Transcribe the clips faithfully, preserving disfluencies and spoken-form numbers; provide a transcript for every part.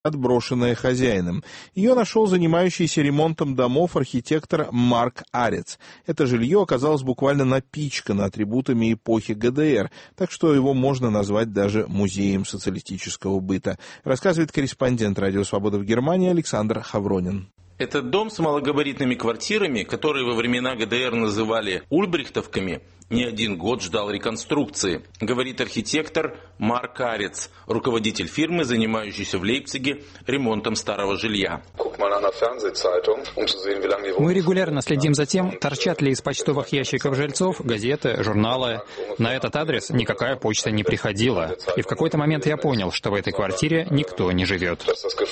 отброшенная хозяином. Ее нашел занимающийся ремонтом домов архитектор Марк Арец. Это жилье оказалось буквально напичкано атрибутами эпохи ГДР, так что его можно назвать даже музеем социалистического быта, рассказывает корреспондент «Радио Свобода» в Германии Александр Хавронин. Этот дом с малогабаритными квартирами, которые во времена ГДР называли ульбрихтовками, не один год ждал реконструкции, говорит архитектор Марк Арец, руководитель фирмы, занимающейся в Лейпциге ремонтом старого жилья. Мы регулярно следим за тем, торчат ли из почтовых ящиков жильцов газеты, журналы. На этот адрес никакая почта не приходила. И в какой-то момент я понял, что в этой квартире никто не живет.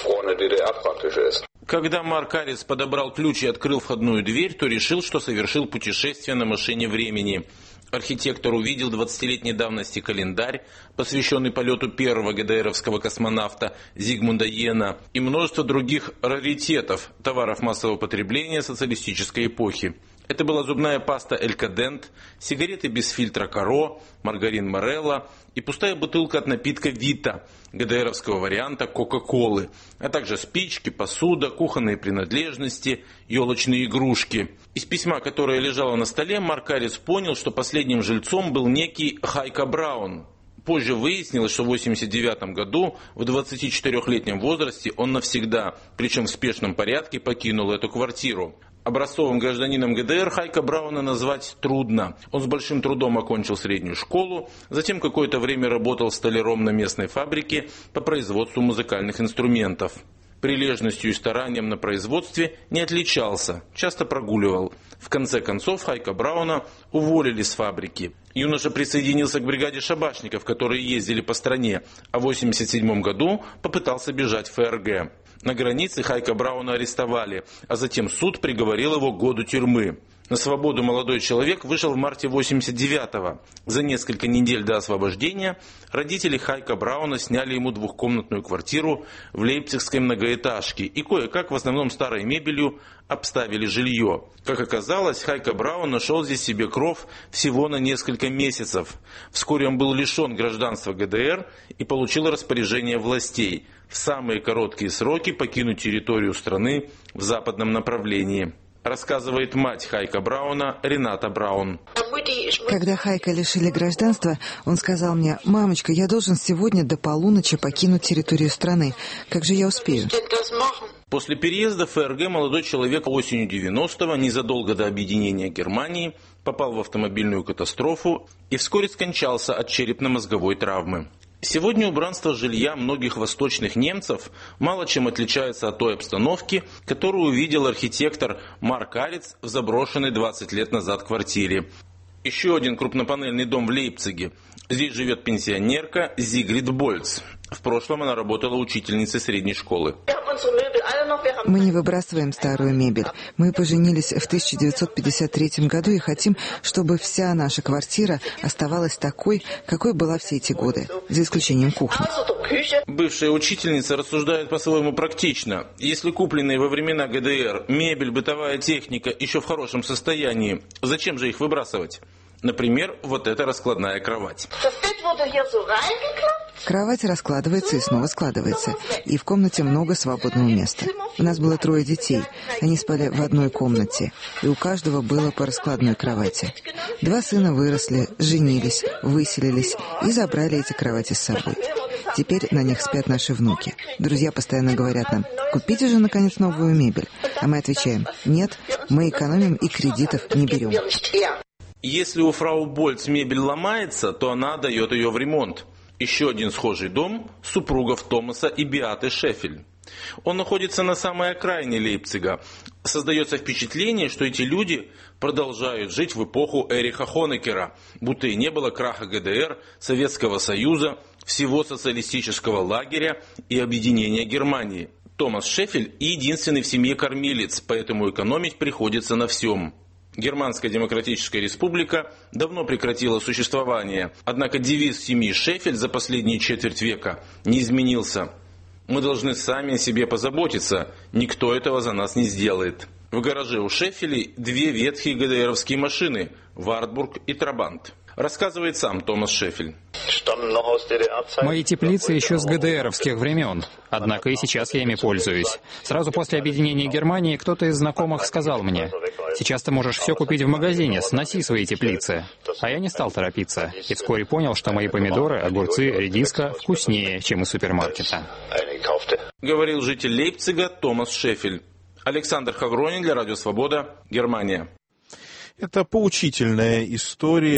Когда Марк Арец подобрал ключ и открыл входную дверь, то решил, что совершил путешествие на машине времени. Архитектор увидел двадцатилетней давности календарь, посвященный полету первого ГДРовского космонавта Зигмунда Йена, и множество других раритетов, товаров массового потребления социалистической эпохи. Это была зубная паста Элькадент, сигареты без фильтра Каро, маргарин Морелло и пустая бутылка от напитка Вита, ГДРовского варианта Кока-Колы, а также спички, посуда, кухонные принадлежности, елочные игрушки. Из письма, которое лежало на столе, Марк Арец понял, что последним жильцом был некий Хайко Браун. Позже выяснилось, что в восемьдесят девятом году, в двадцатичетырёхлетнем возрасте, он навсегда, причем в спешном порядке, покинул эту квартиру. Образцовым гражданином ГДР Хайко Брауна назвать трудно. Он с большим трудом окончил среднюю школу, затем какое-то время работал столяром на местной фабрике по производству музыкальных инструментов. Прилежностью и старанием на производстве не отличался, часто прогуливал. В конце концов Хайко Брауна уволили с фабрики. Юноша присоединился к бригаде шабашников, которые ездили по стране, а в восемьдесят седьмом году попытался бежать в ФРГ. На границе Хайко Брауна арестовали, а затем суд приговорил его к году тюрьмы. На свободу молодой человек вышел в марте восемьдесят девятого. За несколько недель до освобождения родители Хайко Брауна сняли ему двухкомнатную квартиру в лейпцигской многоэтажке и кое-как, в основном старой мебелью, обставили жилье. Как оказалось, Хайко Браун нашел здесь себе кров всего на несколько месяцев. Вскоре он был лишен гражданства ГДР и получил распоряжение властей в самые короткие сроки покинуть территорию страны в западном направлении. Рассказывает мать Хайко Брауна Рената Браун. Когда Хайко лишили гражданства, он сказал мне: «Мамочка, я должен сегодня до полуночи покинуть территорию страны. Как же я успею?» После переезда в ФРГ молодой человек осенью девяностого, незадолго до объединения Германии, попал в автомобильную катастрофу и вскоре скончался от черепно-мозговой травмы. Сегодня убранство жилья многих восточных немцев мало чем отличается от той обстановки, которую увидел архитектор Марк Арец в заброшенной двадцать лет назад квартире. Еще один крупнопанельный дом в Лейпциге. Здесь живет пенсионерка Зигрид Больц. В прошлом она работала учительницей средней школы. Мы не выбрасываем старую мебель. Мы поженились в тысяча девятьсот пятьдесят третьем году и хотим, чтобы вся наша квартира оставалась такой, какой была все эти годы, за исключением кухни. Бывшая учительница рассуждает по-своему практично. Если купленные во времена ГДР мебель, бытовая техника еще в хорошем состоянии, зачем же их выбрасывать? Например, вот эта раскладная кровать. Кровать раскладывается и снова складывается. И в комнате много свободного места. У нас было трое детей. Они спали в одной комнате. И у каждого было по раскладной кровати. Два сына выросли, женились, выселились и забрали эти кровати с собой. Теперь на них спят наши внуки. Друзья постоянно говорят нам: «Купите же, наконец, новую мебель». А мы отвечаем: «Нет, мы экономим и кредитов не берем». Если у фрау Больц мебель ломается, то она дает ее в ремонт. Еще один схожий дом супругов Томаса и Беаты Шефель. Он находится на самой окраине Лейпцига. Создается впечатление, что эти люди продолжают жить в эпоху Эриха Хонекера, будто и не было краха ГДР, Советского Союза, всего социалистического лагеря и объединения Германии. Томас Шефель единственный в семье кормилец, поэтому экономить приходится на всем. Германская Демократическая Республика давно прекратила существование, однако девиз семьи Шефель за последние четверть века не изменился. Мы должны сами о себе позаботиться, никто этого за нас не сделает. В гараже у Шефелей две ветхие ГДРовские машины – Вартбург и Трабант. Рассказывает сам Томас Шефель. Мои теплицы еще с ГДРовских времен, однако и сейчас я ими пользуюсь. Сразу после объединения Германии кто-то из знакомых сказал мне: «Сейчас ты можешь все купить в магазине, сноси свои теплицы». А я не стал торопиться, и вскоре понял, что мои помидоры, огурцы, редиска вкуснее, чем из супермаркета. Говорил житель Лейпцига Томас Шефель. Александр Хагронин для Радио Свобода, Германия. Это поучительная история.